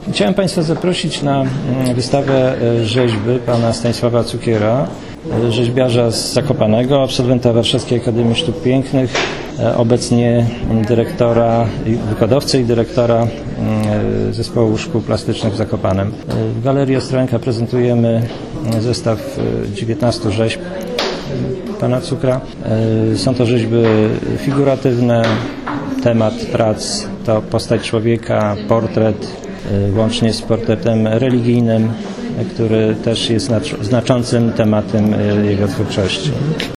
Chciałem Państwa zaprosić na wystawę rzeźby pana Stanisława Cukiera, rzeźbiarza z Zakopanego, absolwenta Warszawskiej Akademii Sztuk Pięknych, obecnie wykładowcy i dyrektora Zespołu Szkół Plastycznych w Zakopanem. W Galerii Ostrołęka prezentujemy zestaw 19 rzeźb pana Cukra. Są to rzeźby figuratywne. Temat prac to postać człowieka, portret, łącznie z portretem religijnym, który też jest znaczącym tematem jego twórczości.